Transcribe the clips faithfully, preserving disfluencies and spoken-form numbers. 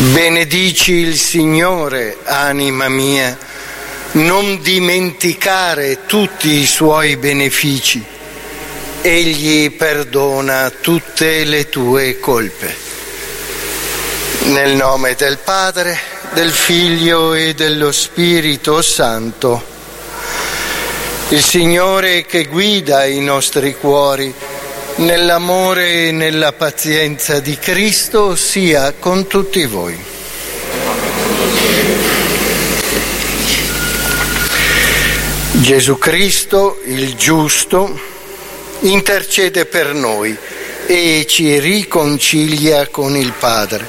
Benedici il Signore, anima mia, non dimenticare tutti i suoi benefici. Egli perdona tutte le tue colpe. Nel nome del Padre, del Figlio e dello Spirito Santo. Il Signore che guida i nostri cuori nell'amore e nella pazienza di Cristo sia con tutti voi. Gesù Cristo, il giusto, intercede per noi e ci riconcilia con il Padre.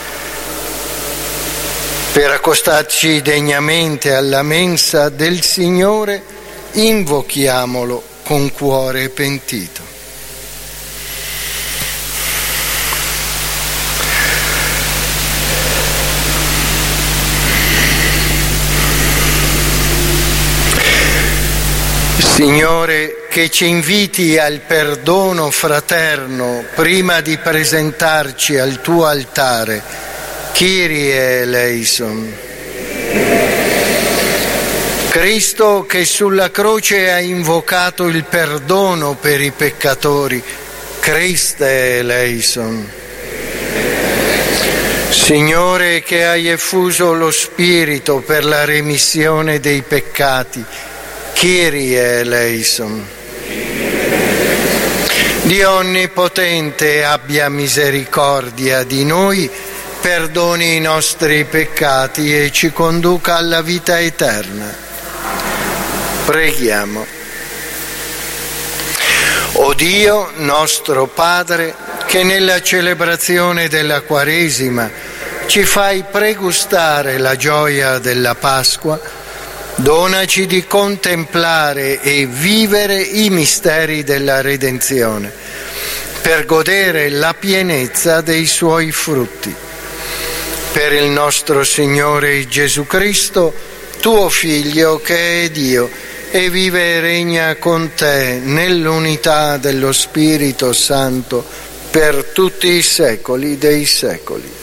Per accostarci degnamente alla mensa del Signore, invochiamolo con cuore pentito. Signore, che ci inviti al perdono fraterno prima di presentarci al tuo altare. Kyrie eleison. Cristo, che sulla croce ha invocato il perdono per i peccatori. Christe eleison. Signore, che hai effuso lo Spirito per la remissione dei peccati. Kyrie eleison. Dio Onnipotente abbia misericordia di noi, perdoni i nostri peccati e ci conduca alla vita eterna. Preghiamo. O Dio nostro Padre, che nella celebrazione della Quaresima ci fai pregustare la gioia della Pasqua, donaci di contemplare e vivere i misteri della redenzione, per godere la pienezza dei suoi frutti. Per il nostro Signore Gesù Cristo, tuo Figlio, che è Dio, e vive e regna con te nell'unità dello Spirito Santo per tutti i secoli dei secoli.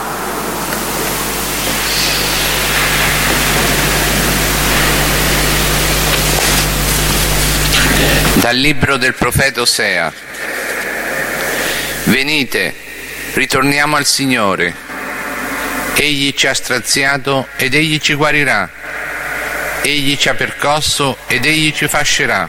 Dal libro del profeta Osea. Venite, ritorniamo al Signore. Egli ci ha straziato ed Egli ci guarirà. Egli ci ha percosso ed Egli ci fascerà.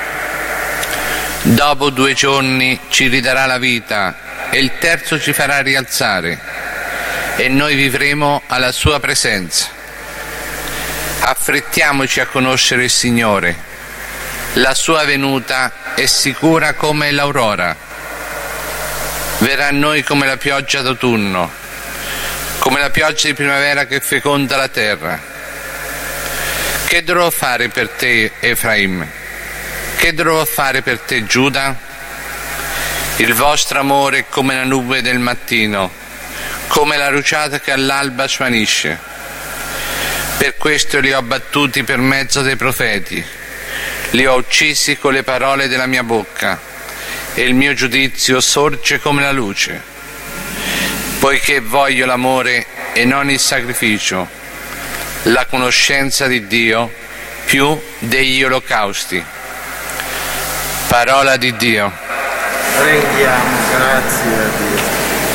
Dopo due giorni ci ridarà la vita e il terzo ci farà rialzare e noi vivremo alla sua presenza. Affrettiamoci a conoscere il Signore. La sua venuta è sicura come l'aurora. Verrà a noi come la pioggia d'autunno, come la pioggia di primavera che feconda la terra. Che dovrò fare per te, Efraim? Che dovrò fare per te, Giuda? Il vostro amore è come la nube del mattino, come la rugiada che all'alba svanisce. Per questo li ho abbattuti per mezzo dei profeti. Li ho uccisi con le parole della mia bocca e il mio giudizio sorge come la luce. Poiché voglio l'amore e non il sacrificio, la conoscenza di Dio più degli olocausti. Parola di Dio. Rendiamo grazie a Dio.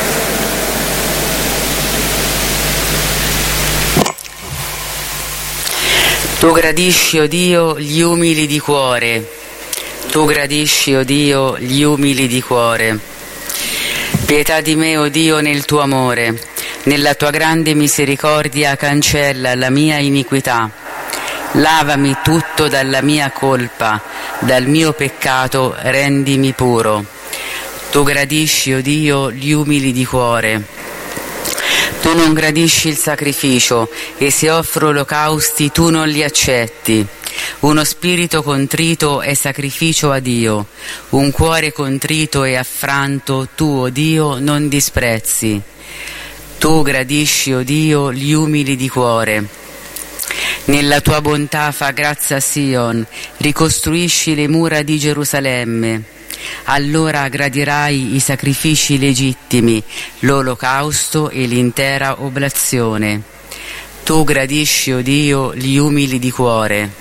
Tu gradisci, o Dio, gli umili di cuore. Tu gradisci, o Dio, gli umili di cuore. Pietà di me, o Dio, nel tuo amore. Nella tua grande misericordia cancella la mia iniquità. Lavami tutto dalla mia colpa, dal mio peccato rendimi puro. Tu gradisci, o Dio, gli umili di cuore. Tu non gradisci il sacrificio e se offro olocausti tu non li accetti. Uno spirito contrito è sacrificio a Dio, un cuore contrito e affranto tu, o Dio, non disprezzi. Tu gradisci, o Dio, gli umili di cuore. Nella tua bontà fa grazia a Sion, ricostruisci le mura di Gerusalemme. allora gradirai i sacrifici legittimi, l'olocausto e l'intera oblazione. Tu gradisci, o Dio, gli umili di cuore.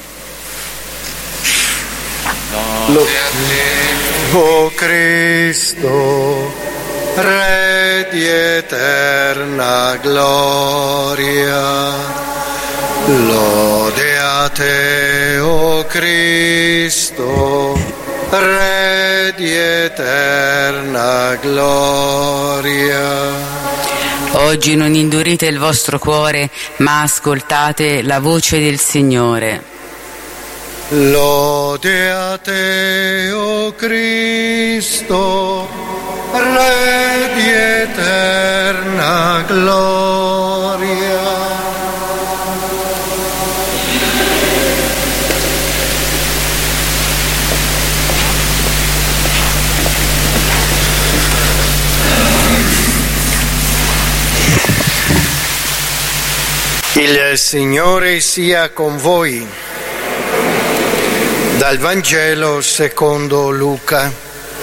O Cristo, Re di eterna gloria, lode a te, o Cristo, Re di eterna gloria. Oggi non indurite il vostro cuore, ma ascoltate la voce del Signore. Lode a te, o Cristo, Re di eterna gloria. Il Signore sia con voi. Dal Vangelo secondo Luca.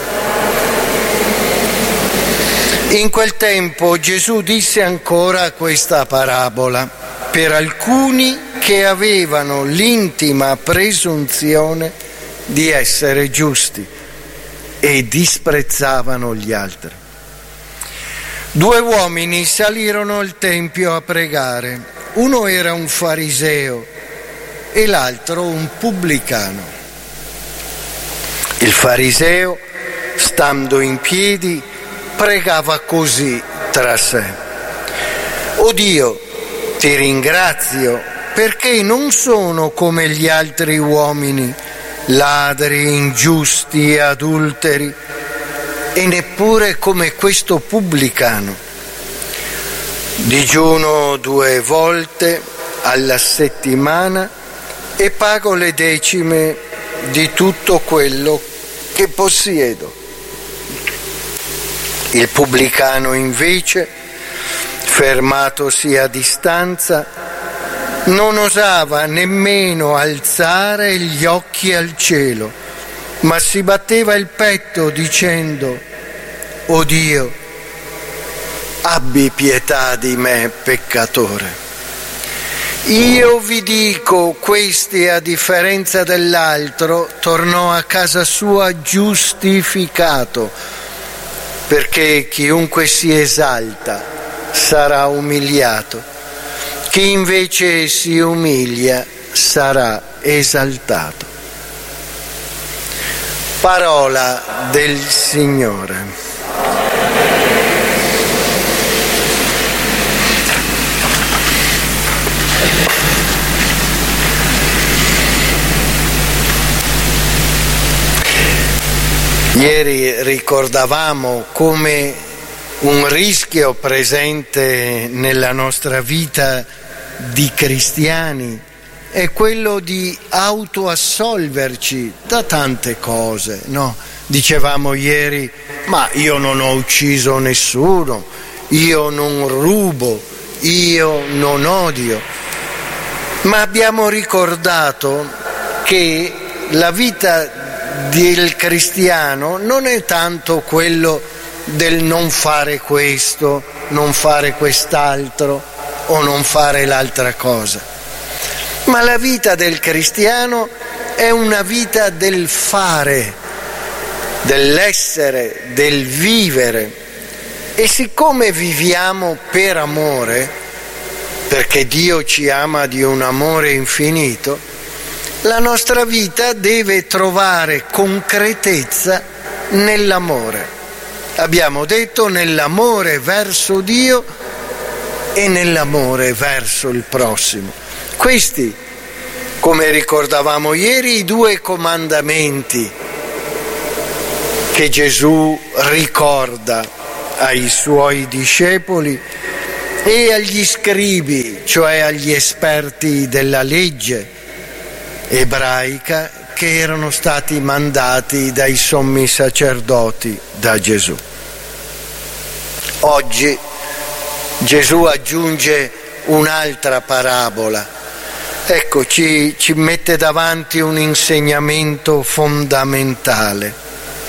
In quel tempo Gesù disse ancora questa parabola per alcuni che avevano l'intima presunzione di essere giusti e disprezzavano gli altri. Due uomini salirono al tempio a pregare. Uno era un fariseo e l'altro un pubblicano. Il fariseo, stando in piedi, pregava così tra sé: O Dio, ti ringrazio perché non sono come gli altri uomini, ladri, ingiusti e adulteri, e neppure come questo pubblicano. Digiuno due volte alla settimana e pago le decime di tutto quello che possiedo. Il pubblicano invece, fermatosi a distanza, non osava nemmeno alzare gli occhi al cielo, ma si batteva il petto dicendo: O Dio, abbi pietà di me, peccatore. Io vi dico, questi a differenza dell'altro tornò a casa sua giustificato, perché chiunque si esalta sarà umiliato, chi invece si umilia sarà esaltato. Parola del Signore. Ieri ricordavamo come un rischio presente nella nostra vita di cristiani è quello di autoassolverci da tante cose, no? Dicevamo ieri: ma io non ho ucciso nessuno, io non rubo, io non odio. Ma abbiamo ricordato che la vita del cristiano non è tanto quello del non fare questo, non fare quest'altro o non fare l'altra cosa, ma la vita del cristiano è una vita del fare, dell'essere, del vivere. E siccome viviamo per amore, perché Dio ci ama di un amore infinito, la nostra vita deve trovare concretezza nell'amore. Abbiamo detto nell'amore verso Dio e nell'amore verso il prossimo. Questi, come ricordavamo ieri, i due comandamenti che Gesù ricorda ai suoi discepoli e agli scribi, cioè agli esperti della legge ebraica che erano stati mandati dai sommi sacerdoti da Gesù. Oggi Gesù aggiunge un'altra parabola. Ecco, ci, ci mette davanti un insegnamento fondamentale.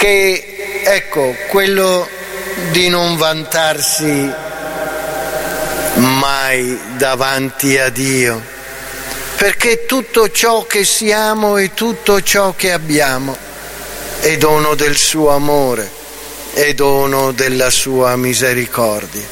che, ecco, quello di non vantarsi mai davanti a Dio, perché tutto ciò che siamo e tutto ciò che abbiamo è dono del suo amore, è dono della sua misericordia.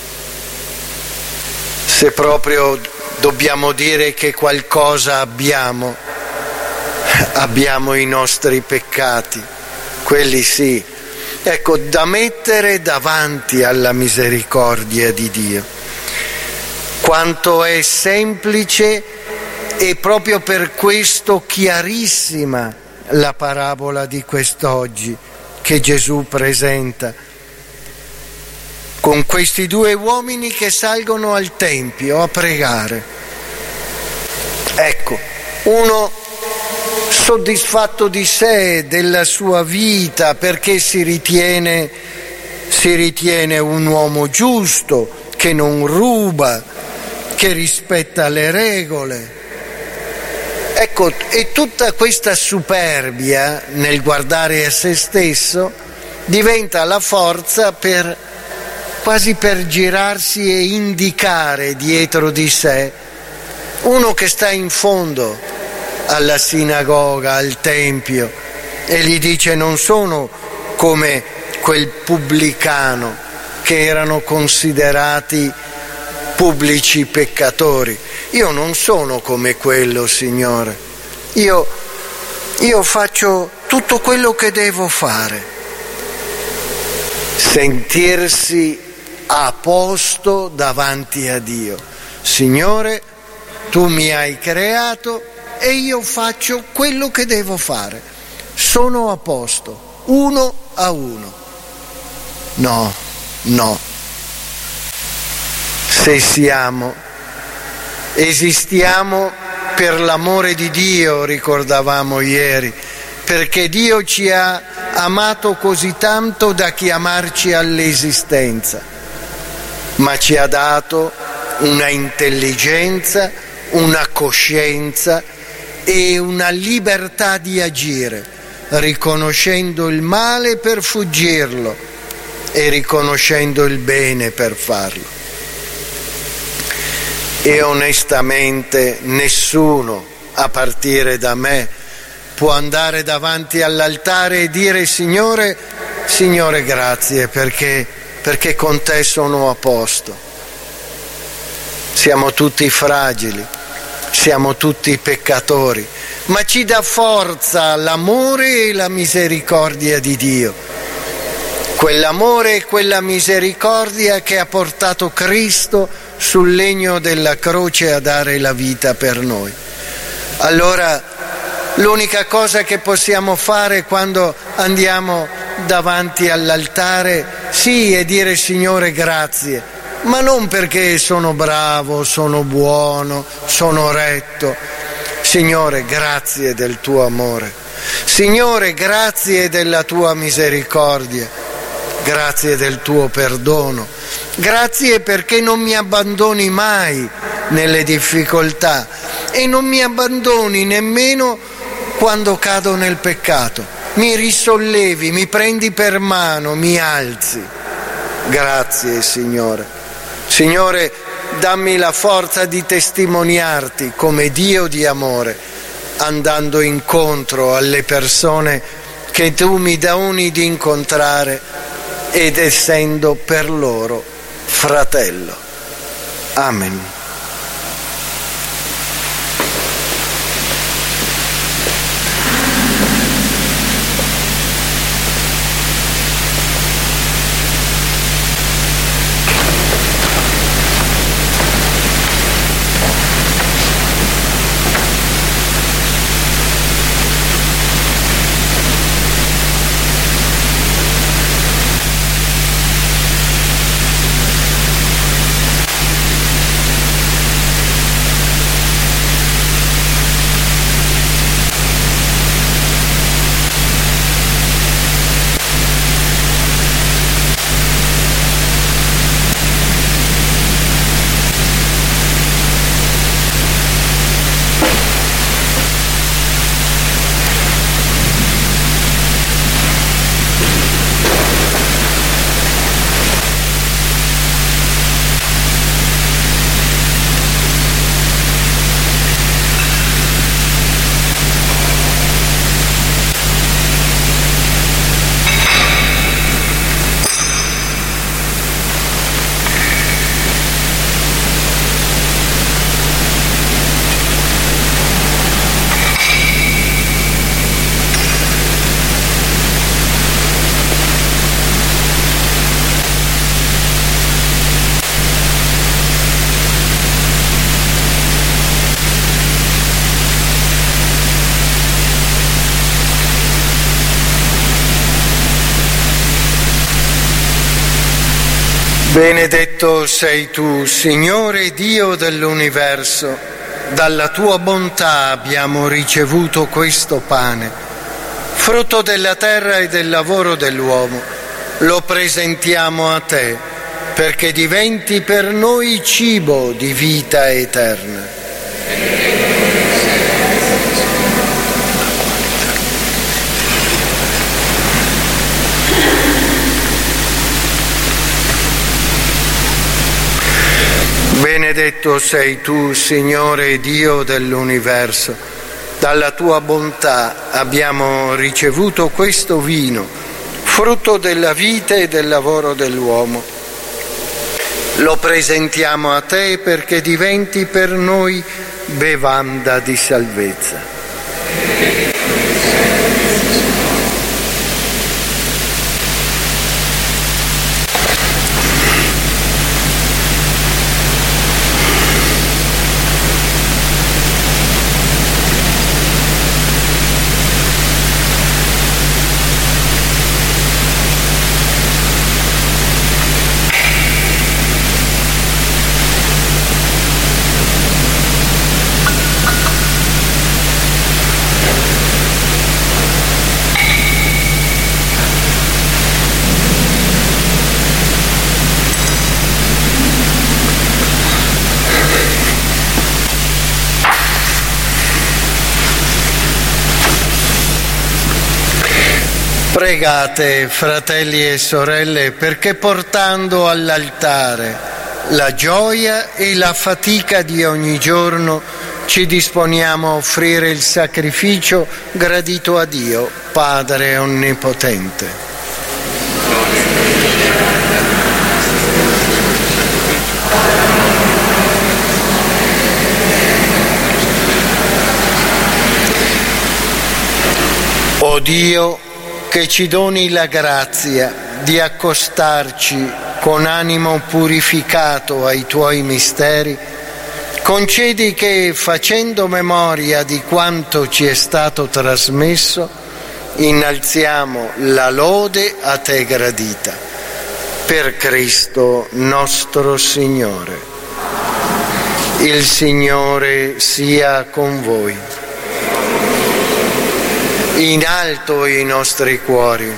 Se proprio dobbiamo dire che qualcosa abbiamo, abbiamo i nostri peccati, quelli sì, ecco, da mettere davanti alla misericordia di Dio. Quanto è semplice e proprio per questo chiarissima la parabola di quest'oggi che Gesù presenta, con questi due uomini che salgono al Tempio a pregare. Ecco, uno soddisfatto di sé, della sua vita, perché si ritiene, si ritiene un uomo giusto, che non ruba, che rispetta le regole. Ecco, e tutta questa superbia nel guardare a se stesso diventa la forza per quasi per girarsi e indicare dietro di sé uno che sta in fondo alla sinagoga, al tempio, e gli dice: non sono come quel pubblicano che erano considerati pubblici peccatori. Io non sono come quello, Signore. Io, io faccio tutto quello che devo fare. Sentirsi a posto davanti a Dio. Signore, tu mi hai creato e io faccio quello che devo fare. Sono a posto, uno a uno. No, no. Se siamo, esistiamo per l'amore di Dio, ricordavamo ieri, perché Dio ci ha amato così tanto da chiamarci all'esistenza, ma ci ha dato una intelligenza, una coscienza e una libertà di agire, riconoscendo il male per fuggirlo e riconoscendo il bene per farlo. E onestamente nessuno, a partire da me, può andare davanti all'altare e dire: Signore, Signore grazie, perché, perché con te sono a posto. Siamo tutti fragili, siamo tutti peccatori, ma ci dà forza l'amore e la misericordia di Dio. Quell'amore e quella misericordia che ha portato Cristo sul legno della croce a dare la vita per noi. Allora, l'unica cosa che possiamo fare quando andiamo davanti all'altare, sì, è dire: Signore grazie, ma non perché sono bravo, sono buono, sono retto. Signore, grazie del tuo amore. Signore, grazie della tua misericordia. Grazie del tuo perdono. Grazie perché non mi abbandoni mai nelle difficoltà e non mi abbandoni nemmeno quando cado nel peccato. Mi risollevi, mi prendi per mano, mi alzi. Grazie, Signore. Signore, dammi la forza di testimoniarti come Dio di amore, andando incontro alle persone che tu mi doni di incontrare ed essendo per loro fratello. Amen. Benedetto sei tu, Signore Dio dell'universo, dalla tua bontà abbiamo ricevuto questo pane, frutto della terra e del lavoro dell'uomo. Lo presentiamo a te, perché diventi per noi cibo di vita eterna. Benedetto sei tu, Signore Dio dell'universo, dalla tua bontà abbiamo ricevuto questo vino, frutto della vita e del lavoro dell'uomo. Lo presentiamo a te perché diventi per noi bevanda di salvezza. Pregate, fratelli e sorelle, perché portando all'altare la gioia e la fatica di ogni giorno ci disponiamo a offrire il sacrificio gradito a Dio, Padre Onnipotente. O Dio, che ci doni la grazia di accostarci con animo purificato ai tuoi misteri, concedi che, facendo memoria di quanto ci è stato trasmesso, innalziamo la lode a te gradita. Per Cristo nostro Signore. Il Signore sia con voi. In alto i nostri cuori.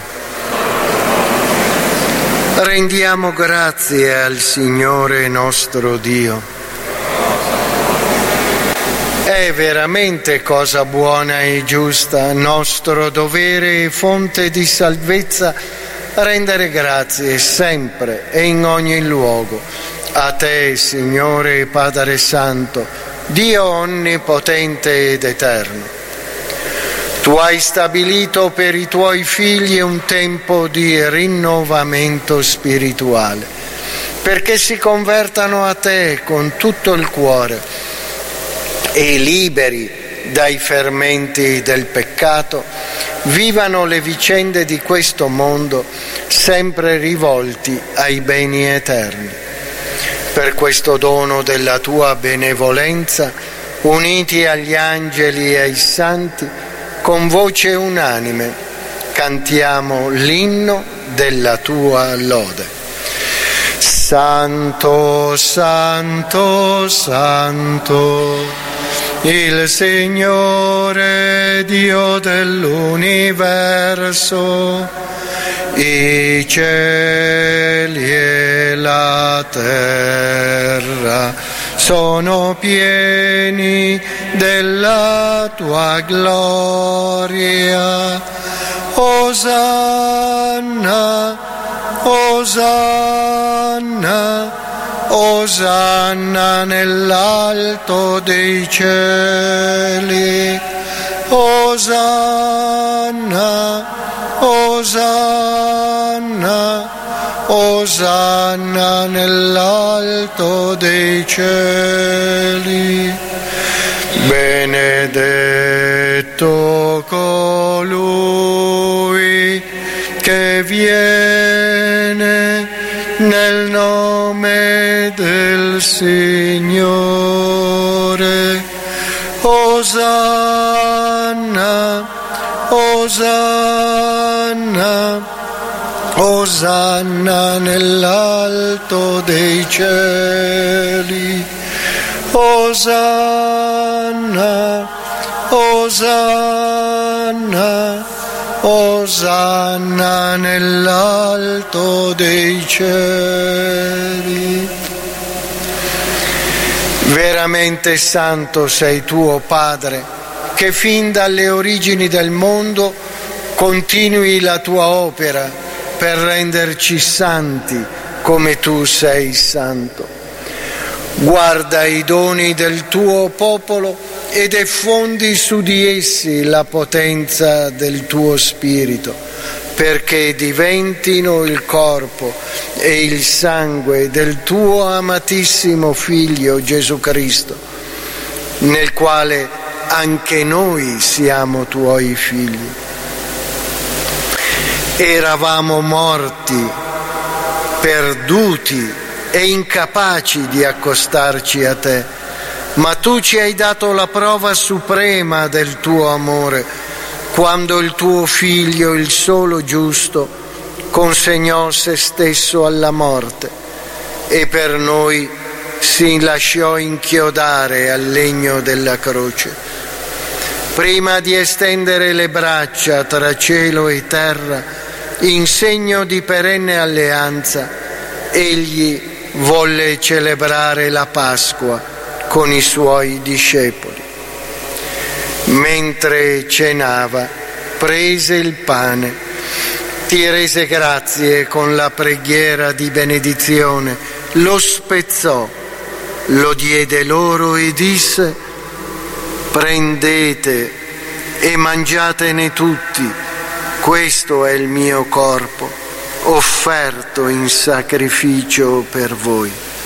Rendiamo grazie al Signore nostro Dio. È veramente cosa buona e giusta, nostro dovere e fonte di salvezza, rendere grazie sempre e in ogni luogo a te, Signore Padre Santo, Dio onnipotente ed eterno. Tu hai stabilito per i tuoi figli un tempo di rinnovamento spirituale, perché si convertano a te con tutto il cuore e, liberi dai fermenti del peccato, vivano le vicende di questo mondo sempre rivolti ai beni eterni. Per questo dono della tua benevolenza, uniti agli angeli e ai santi, con voce unanime cantiamo l'inno della tua lode. Santo, santo, santo, il Signore Dio dell'universo, i cieli e la terra sono pieni della tua gloria. Osanna, Osanna, Osanna nell'alto dei cieli. Osanna, Osanna, Osanna nell'alto dei cieli. Benedetto colui che viene nel nome del Signore. Osanna, Osanna, Osanna nell'alto dei cieli, Osanna, Osanna, Osanna nell'alto dei cieli. Veramente santo sei tu, o Padre, che fin dalle origini del mondo continui la tua opera per renderci santi come tu sei santo. Guarda i doni del tuo popolo e diffondi su di essi la potenza del tuo Spirito, perché diventino il corpo e il sangue del tuo amatissimo Figlio Gesù Cristo, nel quale anche noi siamo tuoi figli. Eravamo morti, perduti e incapaci di accostarci a te, ma tu ci hai dato la prova suprema del tuo amore, quando il tuo Figlio, il solo giusto, consegnò se stesso alla morte e per noi si lasciò inchiodare al legno della croce. Prima di estendere le braccia tra cielo e terra in segno di perenne alleanza, egli volle celebrare la Pasqua con i suoi discepoli. Mentre cenava, prese il pane, ti rese grazie con la preghiera di benedizione, lo spezzò, lo diede loro e disse: prendete e mangiatene tutti, questo è il mio corpo, offerto in sacrificio per voi.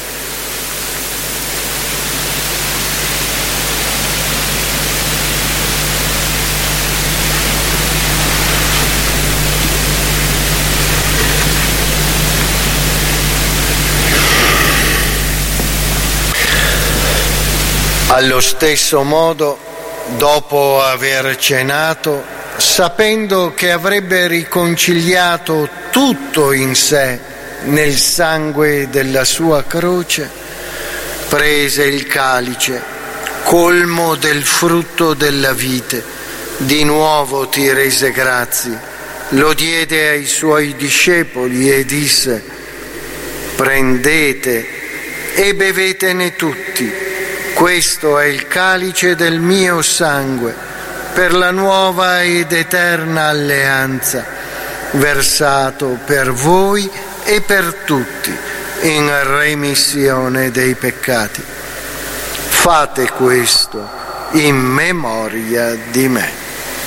Allo stesso modo, dopo aver cenato, sapendo che avrebbe riconciliato tutto in sé nel sangue della sua croce, prese il calice, colmo del frutto della vite, di nuovo ti rese grazie, lo diede ai suoi discepoli e disse: prendete e bevetene tutti, questo è il calice del mio sangue, per la nuova ed eterna alleanza, versato per voi e per tutti in remissione dei peccati. Fate questo in memoria di me.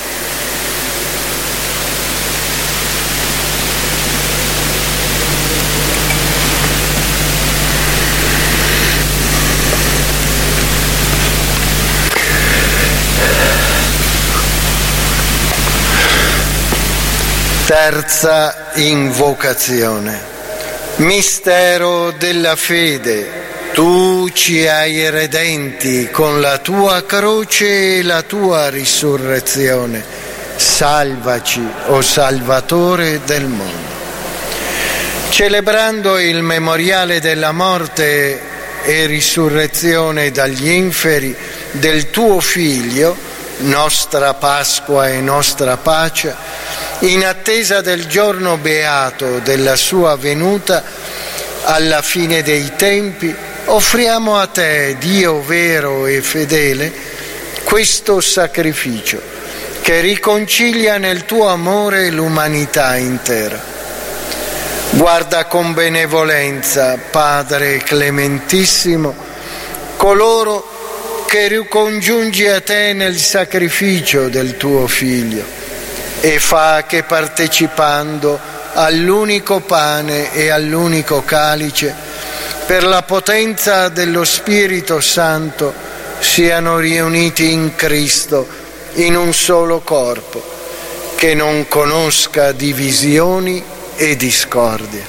Terza invocazione. Mistero della fede. Tu ci hai redenti con la tua croce e la tua risurrezione. Salvaci, o Salvatore del mondo. Celebrando il memoriale della morte e risurrezione dagli inferi del tuo Figlio, nostra Pasqua e nostra pace, in attesa del giorno beato della sua venuta alla fine dei tempi, offriamo a te, Dio vero e fedele, questo sacrificio che riconcilia nel tuo amore l'umanità intera. Guarda con benevolenza, Padre clementissimo, coloro che ricongiungi a te nel sacrificio del tuo Figlio, e fa che partecipando all'unico pane e all'unico calice, per la potenza dello Spirito Santo, siano riuniti in Cristo in un solo corpo, che non conosca divisioni e discordie.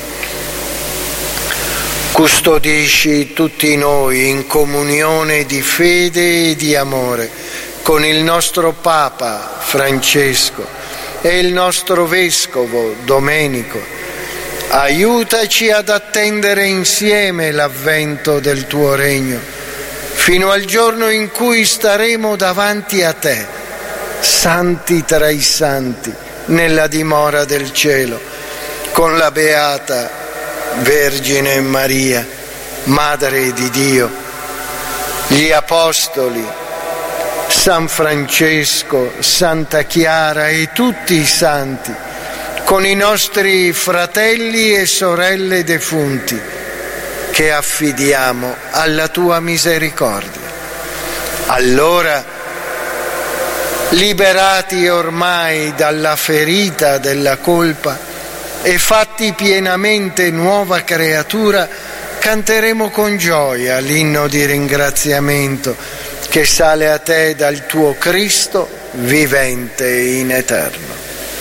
Custodisci tutti noi in comunione di fede e di amore con il nostro Papa Francesco, e il nostro Vescovo Domenico. Aiutaci ad attendere insieme l'avvento del tuo regno, fino al giorno in cui staremo davanti a te, santi tra i santi, nella dimora del cielo, con la Beata Vergine Maria, Madre di Dio, gli Apostoli, San Francesco, Santa Chiara e tutti i santi, con i nostri fratelli e sorelle defunti, che affidiamo alla tua misericordia. Allora, liberati ormai dalla ferita della colpa e fatti pienamente nuova creatura, canteremo con gioia l'inno di ringraziamento che sale a te dal tuo Cristo vivente in eterno.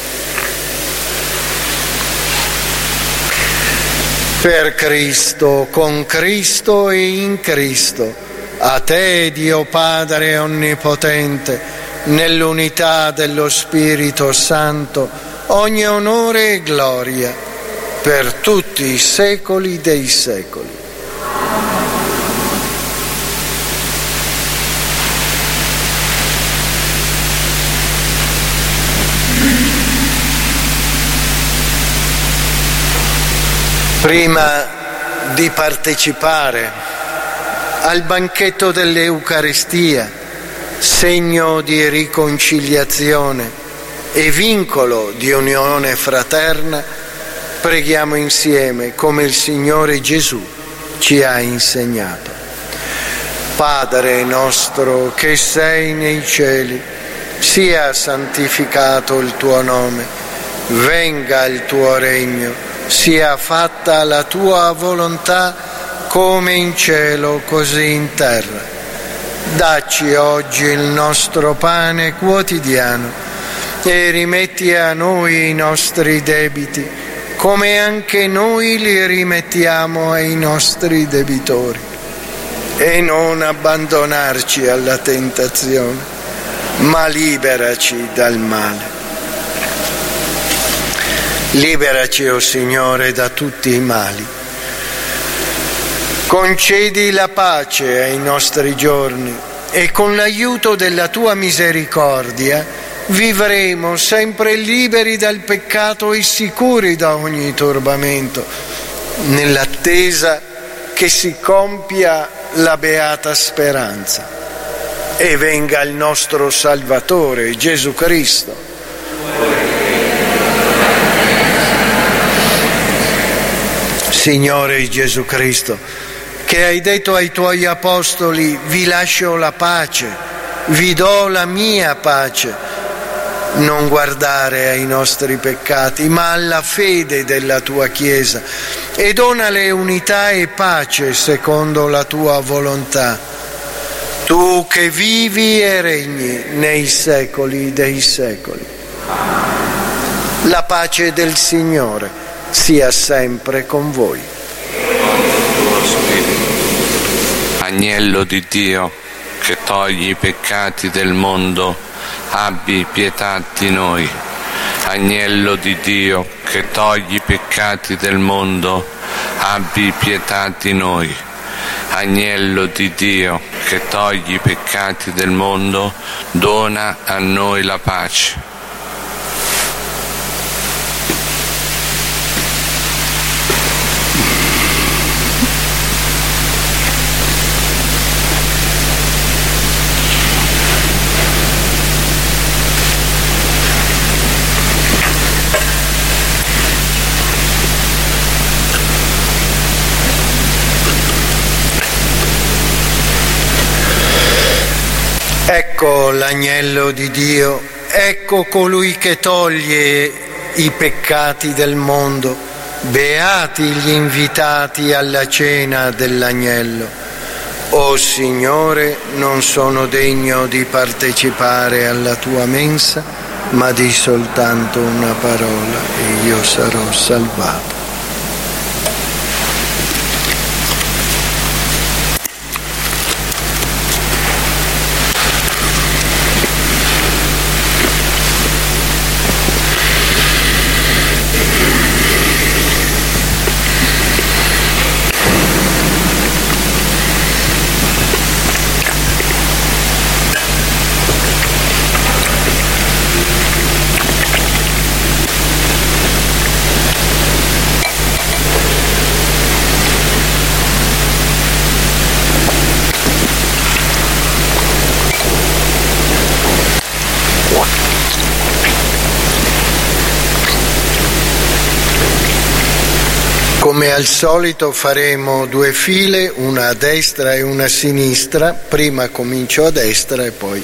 Per Cristo, con Cristo e in Cristo, a te, Dio Padre Onnipotente, nell'unità dello Spirito Santo, ogni onore e gloria per tutti i secoli dei secoli. Prima di partecipare al banchetto dell'Eucaristia, segno di riconciliazione e vincolo di unione fraterna, preghiamo insieme come il Signore Gesù ci ha insegnato. Padre nostro che sei nei cieli, sia santificato il tuo nome, venga il tuo regno, sia fatta la tua volontà come in cielo così in terra. Dacci oggi il nostro pane quotidiano e rimetti a noi i nostri debiti come anche noi li rimettiamo ai nostri debitori, e non abbandonarci alla tentazione, ma liberaci dal male. Liberaci, o Signore, da tutti i mali. Concedi la pace ai nostri giorni e con l'aiuto della tua misericordia vivremo sempre liberi dal peccato e sicuri da ogni turbamento, nell'attesa che si compia la beata speranza e venga il nostro Salvatore Gesù Cristo. Signore Gesù Cristo, che hai detto ai tuoi apostoli: vi lascio la pace, vi do la mia pace, non guardare ai nostri peccati, ma alla fede della tua Chiesa, e donale unità e pace secondo la tua volontà. Tu che vivi e regni nei secoli dei secoli. La pace del Signore sia sempre con voi. Agnello di Dio, che togli i peccati del mondo, abbi pietà di noi. Agnello di Dio, che togli i peccati del mondo, abbi pietà di noi. Agnello di Dio, che togli i peccati del mondo, dona a noi la pace. Ecco l'agnello di Dio, ecco colui che toglie i peccati del mondo. Beati gli invitati alla cena dell'agnello. O Signore, non sono degno di partecipare alla tua mensa, ma di soltanto una parola e io sarò salvato. Come al solito faremo due file, una a destra e una a sinistra. Prima comincio a destra e poi...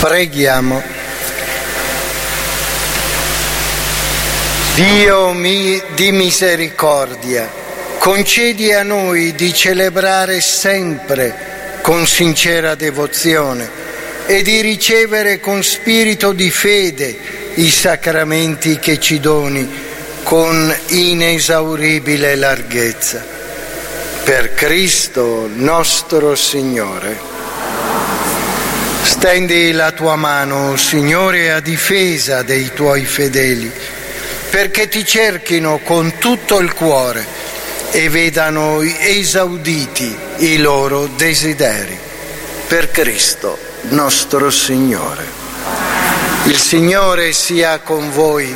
Preghiamo. Dio mi, di misericordia, concedi a noi di celebrare sempre con sincera devozione e di ricevere con spirito di fede i sacramenti che ci doni con inesauribile larghezza. Per Cristo nostro Signore. Stendi la tua mano, Signore, a difesa dei tuoi fedeli, perché ti cerchino con tutto il cuore e vedano esauditi i loro desideri. Per Cristo nostro Signore. Il Signore sia con voi.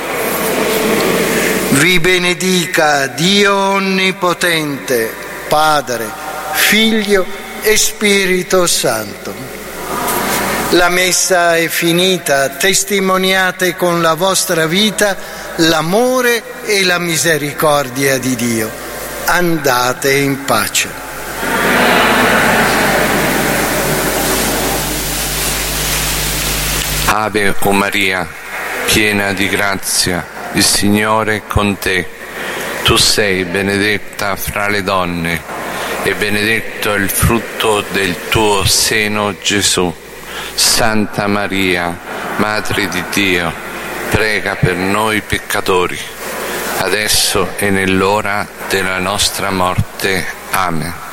Vi benedica Dio Onnipotente, Padre, Figlio e Spirito Santo. La messa è finita, testimoniate con la vostra vita l'amore e la misericordia di Dio. Andate in pace. Ave o Maria, piena di grazia, il Signore è con te. Tu sei benedetta fra le donne e benedetto è il frutto del tuo seno, Gesù. Santa Maria, Madre di Dio, prega per noi peccatori, adesso e nell'ora della nostra morte. Amen.